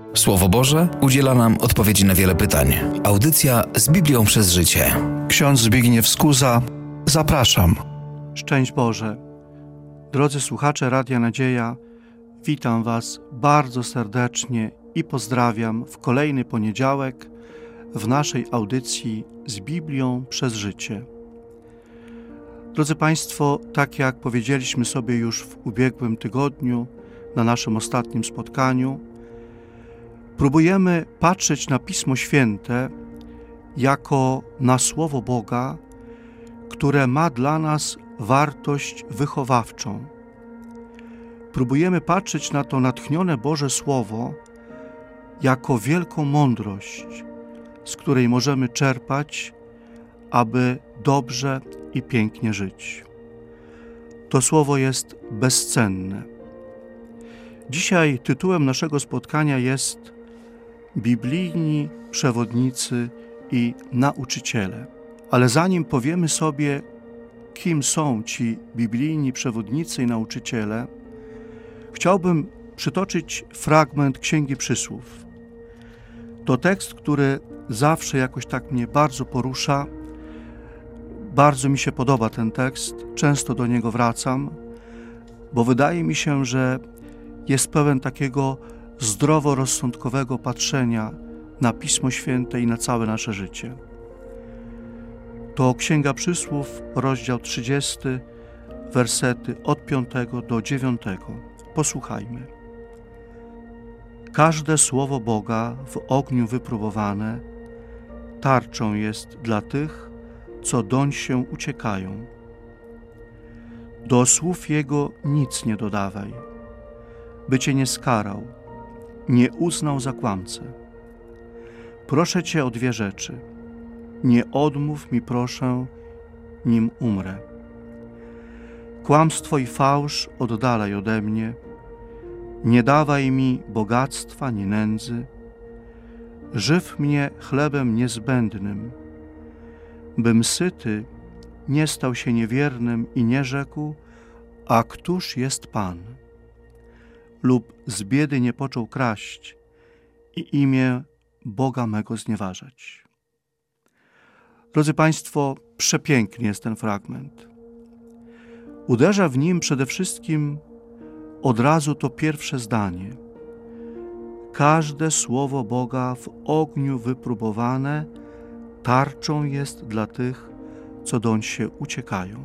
Słowo Boże udziela nam odpowiedzi na wiele pytań. Audycja z Biblią przez życie. Ksiądz Zbigniew Skuza, zapraszam. Szczęść Boże. Drodzy słuchacze Radia Nadzieja, witam Was bardzo serdecznie i pozdrawiam w kolejny poniedziałek w naszej audycji z Biblią przez życie. Drodzy Państwo, tak jak powiedzieliśmy sobie już w ubiegłym tygodniu na naszym ostatnim spotkaniu, próbujemy patrzeć na Pismo Święte jako na Słowo Boga, które ma dla nas wartość wychowawczą. Próbujemy patrzeć na to natchnione Boże Słowo jako wielką mądrość, z której możemy czerpać, aby dobrze i pięknie żyć. To Słowo jest bezcenne. Dzisiaj tytułem naszego spotkania jest Biblijni przewodnicy i nauczyciele. Ale zanim powiemy sobie, kim są ci biblijni przewodnicy i nauczyciele, chciałbym przytoczyć fragment Księgi Przysłów. To tekst, który zawsze jakoś tak mnie bardzo porusza. Bardzo mi się podoba ten tekst, często do niego wracam, bo wydaje mi się, że jest pełen takiego zdroworozsądkowego patrzenia na Pismo Święte i na całe nasze życie. To Księga Przysłów, rozdział 30, wersety od 5 do 9. Posłuchajmy. Każde słowo Boga w ogniu wypróbowane tarczą jest dla tych, co doń się uciekają. Do słów Jego nic nie dodawaj, by Cię nie skarał, nie uznał za kłamcę. Proszę Cię o dwie rzeczy. Nie odmów mi, proszę, nim umrę. Kłamstwo i fałsz oddalaj ode mnie. Nie dawaj mi bogactwa, ni nędzy. Żyw mnie chlebem niezbędnym, bym syty nie stał się niewiernym i nie rzekł, a któż jest Pan? Lub z biedy nie począł kraść i imię Boga mego znieważać. Drodzy Państwo, przepiękny jest ten fragment. Uderza w nim przede wszystkim od razu to pierwsze zdanie. Każde słowo Boga w ogniu wypróbowane tarczą jest dla tych, co doń się uciekają.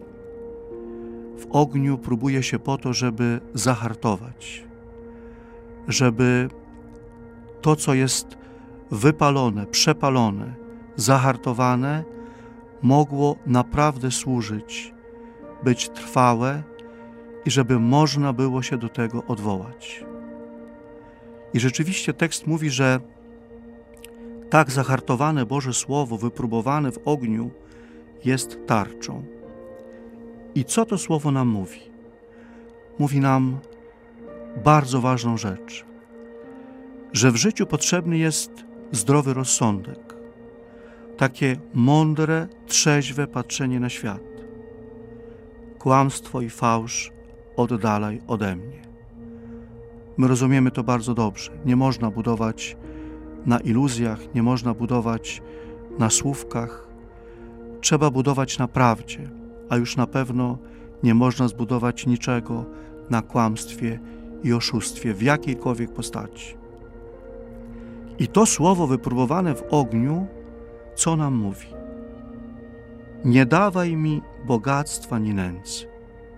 W ogniu próbuje się po to, żeby zahartować, żeby to, co jest wypalone, przepalone, zahartowane, mogło naprawdę służyć, być trwałe i żeby można było się do tego odwołać. I rzeczywiście tekst mówi, że tak zahartowane Boże Słowo, wypróbowane w ogniu, jest tarczą. I co to Słowo nam mówi? Mówi nam bardzo ważną rzecz, że w życiu potrzebny jest zdrowy rozsądek, takie mądre, trzeźwe patrzenie na świat. Kłamstwo i fałsz oddalaj ode mnie. My rozumiemy to bardzo dobrze. Nie można budować na iluzjach, nie można budować na słówkach. Trzeba budować na prawdzie, a już na pewno nie można zbudować niczego na kłamstwie i oszustwie w jakiejkolwiek postaci. I to słowo wypróbowane w ogniu, co nam mówi? Nie dawaj mi bogactwa ni nędzy,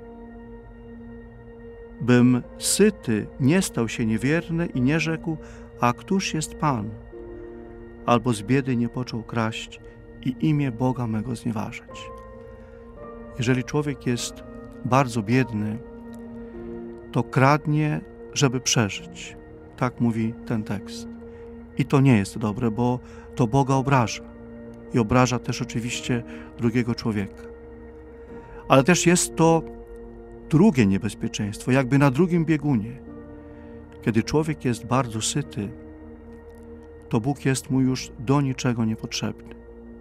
bym syty nie stał się niewierny i nie rzekł, a któż jest Pan? Albo z biedy nie począł kraść i imię Boga mego znieważać. Jeżeli człowiek jest bardzo biedny, to kradnie, żeby przeżyć. Tak mówi ten tekst. I to nie jest dobre, bo to Boga obraża. I obraża też oczywiście drugiego człowieka. Ale też jest to drugie niebezpieczeństwo, jakby na drugim biegunie. Kiedy człowiek jest bardzo syty, to Bóg jest mu już do niczego niepotrzebny.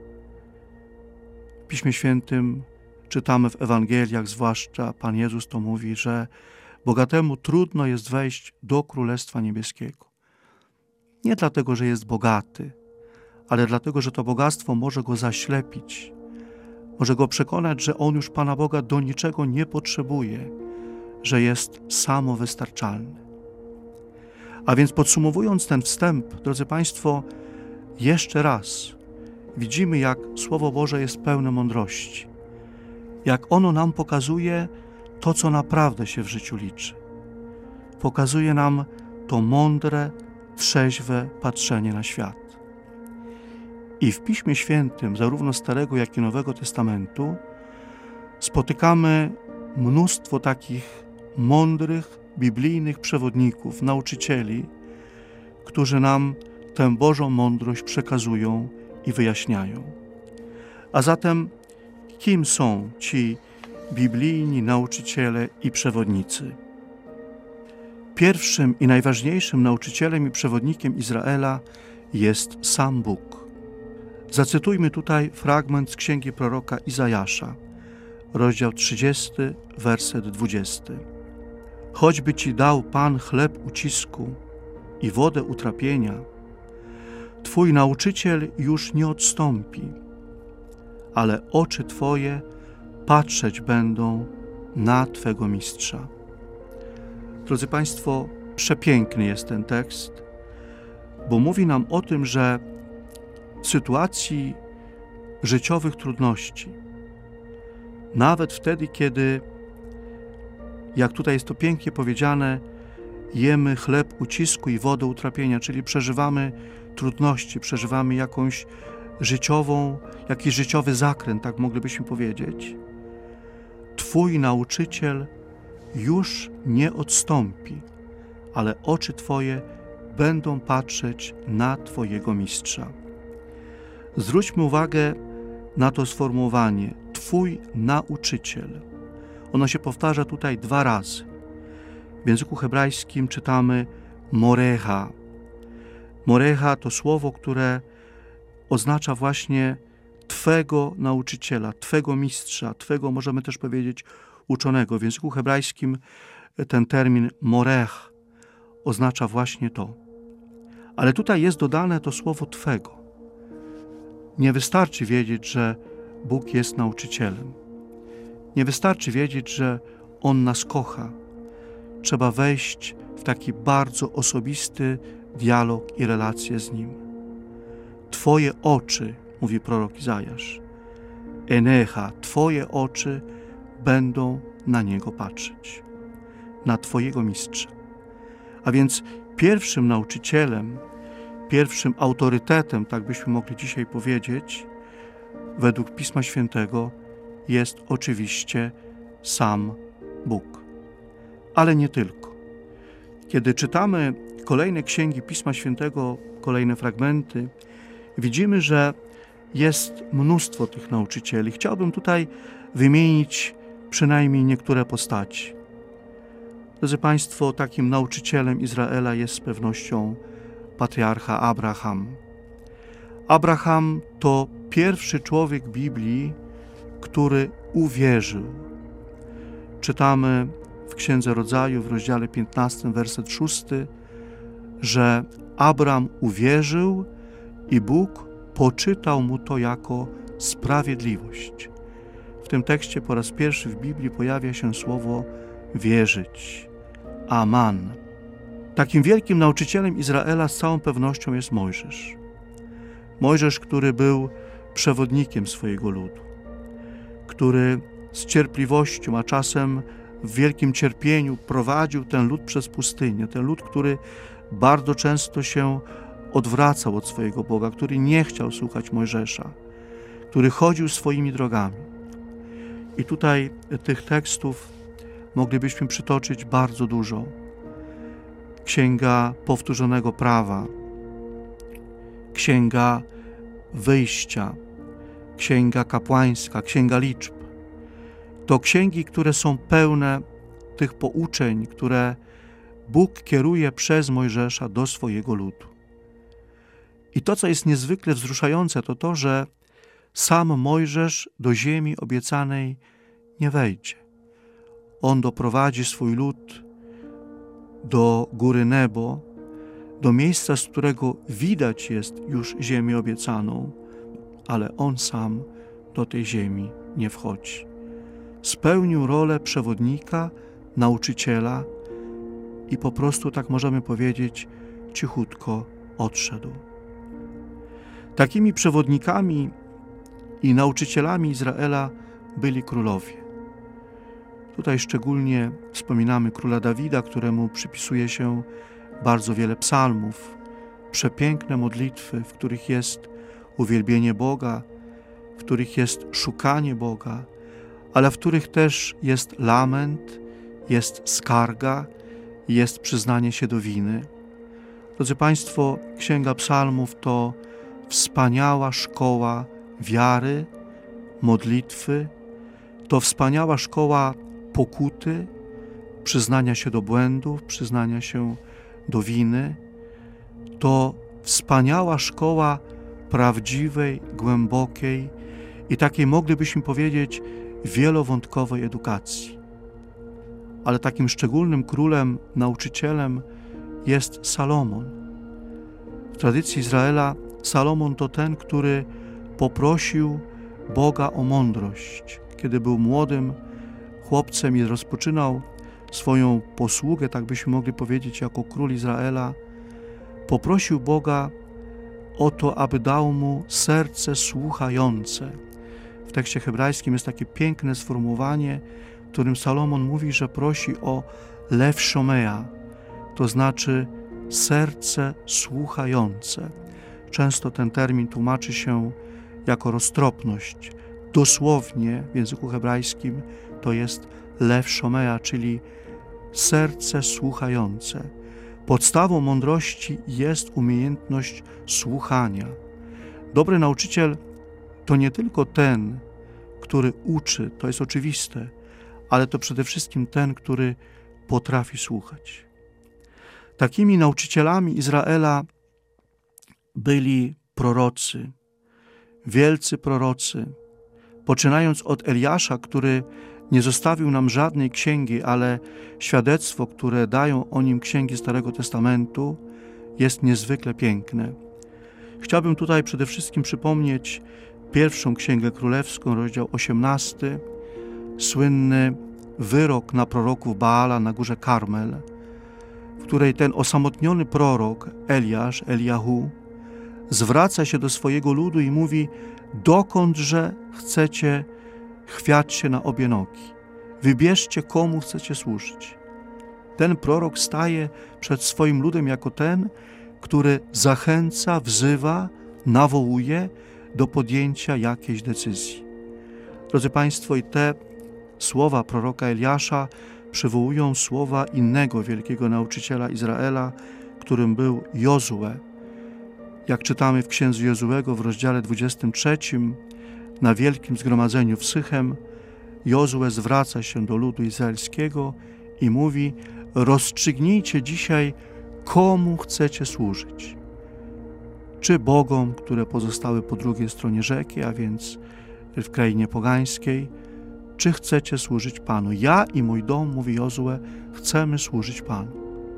W Piśmie Świętym czytamy w Ewangeliach, zwłaszcza Pan Jezus to mówi, że bogatemu trudno jest wejść do Królestwa Niebieskiego. Nie dlatego, że jest bogaty, ale dlatego, że to bogactwo może go zaślepić, może go przekonać, że on już Pana Boga do niczego nie potrzebuje, że jest samowystarczalny. A więc podsumowując ten wstęp, drodzy Państwo, jeszcze raz widzimy, jak Słowo Boże jest pełne mądrości, jak ono nam pokazuje to, co naprawdę się w życiu liczy. Pokazuje nam to mądre, trzeźwe patrzenie na świat. I w Piśmie Świętym, zarówno Starego, jak i Nowego Testamentu, spotykamy mnóstwo takich mądrych, biblijnych przewodników, nauczycieli, którzy nam tę Bożą mądrość przekazują i wyjaśniają. A zatem kim są ci biblijni nauczyciele i przewodnicy? Pierwszym i najważniejszym nauczycielem i przewodnikiem Izraela jest sam Bóg. Zacytujmy tutaj fragment z księgi proroka Izajasza, rozdział 30, werset 20. Choćby ci dał Pan chleb ucisku i wodę utrapienia, Twój nauczyciel już nie odstąpi, ale oczy Twoje patrzeć będą na Twego mistrza. Drodzy Państwo, przepiękny jest ten tekst, bo mówi nam o tym, że w sytuacji życiowych trudności, nawet wtedy, kiedy, jak tutaj jest to pięknie powiedziane, jemy chleb ucisku i wodę utrapienia, czyli przeżywamy trudności, przeżywamy jakiś życiowy zakręt, tak moglibyśmy powiedzieć, Twój nauczyciel już nie odstąpi, ale oczy Twoje będą patrzeć na Twojego mistrza. Zwróćmy uwagę na to sformułowanie Twój nauczyciel. Ono się powtarza tutaj 2 razy. W języku hebrajskim czytamy morecha. Morecha to słowo, które oznacza właśnie Twego nauczyciela, Twego mistrza, Twego, możemy też powiedzieć, uczonego. W języku hebrajskim ten termin morech oznacza właśnie to. Ale tutaj jest dodane to słowo Twego. Nie wystarczy wiedzieć, że Bóg jest nauczycielem. Nie wystarczy wiedzieć, że On nas kocha. Trzeba wejść w taki bardzo osobisty dialog i relację z Nim. Twoje oczy, mówi prorok Izajasz, enecha, Twoje oczy będą na Niego patrzeć, na Twojego mistrza. A więc pierwszym nauczycielem, pierwszym autorytetem, tak byśmy mogli dzisiaj powiedzieć, według Pisma Świętego jest oczywiście sam Bóg. Ale nie tylko. Kiedy czytamy kolejne księgi Pisma Świętego, kolejne fragmenty, widzimy, że jest mnóstwo tych nauczycieli. Chciałbym tutaj wymienić przynajmniej niektóre postaci. Drodzy Państwo, takim nauczycielem Izraela jest z pewnością patriarcha Abraham. Abraham to pierwszy człowiek Biblii, który uwierzył. Czytamy w Księdze Rodzaju w rozdziale 15, werset 6, że Abram uwierzył i Bóg poczytał mu to jako sprawiedliwość. W tym tekście po raz pierwszy w Biblii pojawia się słowo wierzyć. Aman. Takim wielkim nauczycielem Izraela z całą pewnością jest Mojżesz. Mojżesz, który był przewodnikiem swojego ludu, który z cierpliwością, a czasem w wielkim cierpieniu prowadził ten lud przez pustynię. Ten lud, który bardzo często się odwracał od swojego Boga, który nie chciał słuchać Mojżesza, który chodził swoimi drogami. I tutaj tych tekstów moglibyśmy przytoczyć bardzo dużo. Księga Powtórzonego Prawa, Księga Wyjścia, Księga Kapłańska, Księga Liczb. To księgi, które są pełne tych pouczeń, które Bóg kieruje przez Mojżesza do swojego ludu. I to, co jest niezwykle wzruszające, to to, że sam Mojżesz do ziemi obiecanej nie wejdzie. On doprowadzi swój lud do góry Nebo, do miejsca, z którego widać jest już ziemię obiecaną, ale On sam do tej ziemi nie wchodzi. Spełnił rolę przewodnika, nauczyciela i po prostu, tak możemy powiedzieć, cichutko odszedł. Takimi przewodnikami i nauczycielami Izraela byli królowie. Tutaj szczególnie wspominamy króla Dawida, któremu przypisuje się bardzo wiele psalmów, przepiękne modlitwy, w których jest uwielbienie Boga, w których jest szukanie Boga, ale w których też jest lament, jest skarga, jest przyznanie się do winy. Drodzy Państwo, Księga Psalmów to wspaniała szkoła wiary, modlitwy, to wspaniała szkoła pokuty, przyznania się do błędów, przyznania się do winy. To wspaniała szkoła prawdziwej, głębokiej i takiej, moglibyśmy powiedzieć, wielowątkowej edukacji. Ale takim szczególnym królem, nauczycielem jest Salomon. W tradycji Izraela Salomon to ten, który poprosił Boga o mądrość. Kiedy był młodym chłopcem i rozpoczynał swoją posługę, tak byśmy mogli powiedzieć, jako król Izraela, poprosił Boga o to, aby dał mu serce słuchające. W tekście hebrajskim jest takie piękne sformułowanie, w którym Salomon mówi, że prosi o lew shomea, to znaczy serce słuchające. Często ten termin tłumaczy się jako roztropność. Dosłownie w języku hebrajskim to jest lew shomea, czyli serce słuchające. Podstawą mądrości jest umiejętność słuchania. Dobry nauczyciel to nie tylko ten, który uczy, to jest oczywiste, ale to przede wszystkim ten, który potrafi słuchać. Takimi nauczycielami Izraela byli prorocy, wielcy prorocy, poczynając od Eliasza, który nie zostawił nam żadnej księgi, ale świadectwo, które dają o nim księgi Starego Testamentu, jest niezwykle piękne. Chciałbym tutaj przede wszystkim przypomnieć pierwszą Księgę Królewską, rozdział 18, słynny wyrok na proroków Baala na górze Karmel, w której ten osamotniony prorok Eliasz, Eliahu, zwraca się do swojego ludu i mówi: dokądże chcecie chwiać się na obie nogi? Wybierzcie, komu chcecie służyć. Ten prorok staje przed swoim ludem jako ten, który zachęca, wzywa, nawołuje do podjęcia jakiejś decyzji. Drodzy Państwo, i te słowa proroka Eliasza przywołują słowa innego wielkiego nauczyciela Izraela, którym był Jozue. Jak czytamy w księdze Jozuego w rozdziale 23, na wielkim zgromadzeniu w Sychem, Jozue zwraca się do ludu izraelskiego i mówi: rozstrzygnijcie dzisiaj, komu chcecie służyć. Czy bogom, które pozostały po drugiej stronie rzeki, a więc w krainie pogańskiej, czy chcecie służyć Panu? Ja i mój dom, mówi Jozue, chcemy służyć Panu.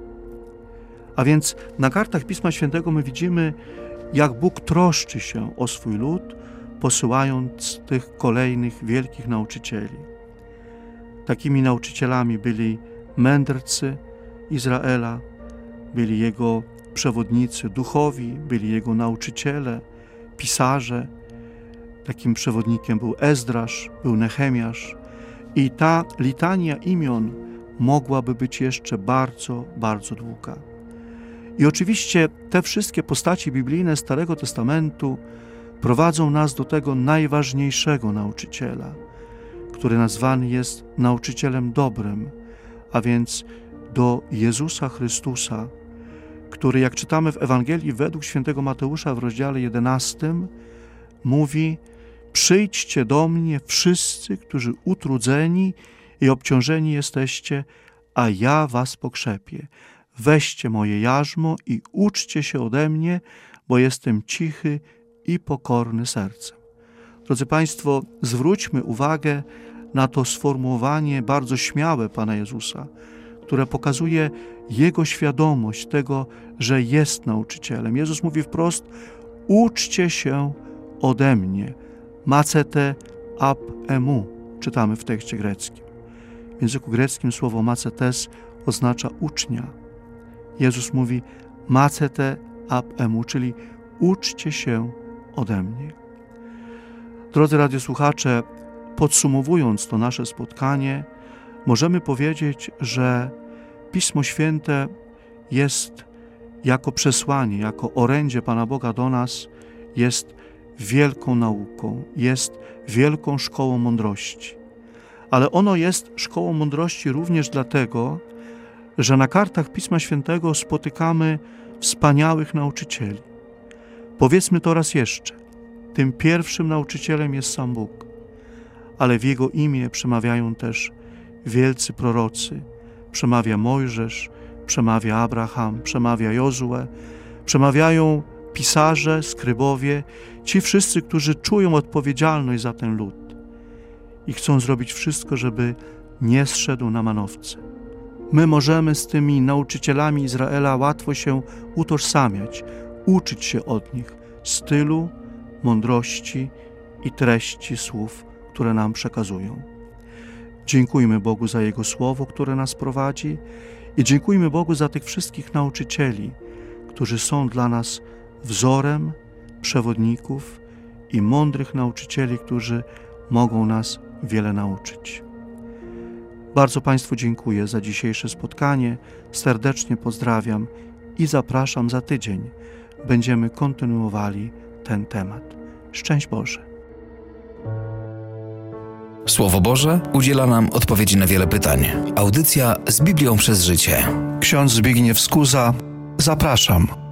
A więc na kartach Pisma Świętego my widzimy, jak Bóg troszczy się o swój lud, posyłając tych kolejnych wielkich nauczycieli. Takimi nauczycielami byli mędrcy Izraela, byli jego przewodnicy duchowi, byli jego nauczyciele, pisarze. Takim przewodnikiem był Ezdrasz, był Nehemiasz. I ta litania imion mogłaby być jeszcze bardzo, bardzo długa. I oczywiście te wszystkie postaci biblijne Starego Testamentu prowadzą nas do tego najważniejszego nauczyciela, który nazwany jest nauczycielem dobrym, a więc do Jezusa Chrystusa, który, jak czytamy w Ewangelii według świętego Mateusza w rozdziale 11, mówi: przyjdźcie do mnie wszyscy, którzy utrudzeni i obciążeni jesteście, a ja was pokrzepię. Weźcie moje jarzmo i uczcie się ode mnie, bo jestem cichy i pokorny sercem. Drodzy Państwo, zwróćmy uwagę na to sformułowanie bardzo śmiałe Pana Jezusa, które pokazuje Jego świadomość tego, że jest nauczycielem. Jezus mówi wprost: uczcie się ode mnie. Macete ab emu, czytamy w tekście greckim. W języku greckim słowo macetes oznacza ucznia. Jezus mówi macete ab emu, czyli uczcie się ode mnie. Drodzy radiosłuchacze, podsumowując to nasze spotkanie, możemy powiedzieć, że Pismo Święte jest jako przesłanie, jako orędzie Pana Boga do nas, jest wielką nauką, jest wielką szkołą mądrości. Ale ono jest szkołą mądrości również dlatego, że na kartach Pisma Świętego spotykamy wspaniałych nauczycieli. Powiedzmy to raz jeszcze. Tym pierwszym nauczycielem jest sam Bóg, ale w Jego imię przemawiają też wielcy prorocy. Przemawia Mojżesz, przemawia Abraham, przemawia Jozue, przemawiają pisarze, skrybowie, ci wszyscy, którzy czują odpowiedzialność za ten lud i chcą zrobić wszystko, żeby nie zszedł na manowce. My możemy z tymi nauczycielami Izraela łatwo się utożsamiać, uczyć się od nich stylu, mądrości i treści słów, które nam przekazują. Dziękujmy Bogu za Jego Słowo, które nas prowadzi, i dziękujmy Bogu za tych wszystkich nauczycieli, którzy są dla nas wzorem przewodników i mądrych nauczycieli, którzy mogą nas wiele nauczyć. Bardzo Państwu dziękuję za dzisiejsze spotkanie, serdecznie pozdrawiam i zapraszam za tydzień. Będziemy kontynuowali ten temat. Szczęść Boże! Słowo Boże udziela nam odpowiedzi na wiele pytań. Audycja z Biblią przez życie. Ksiądz Zbigniew Skuza, zapraszam.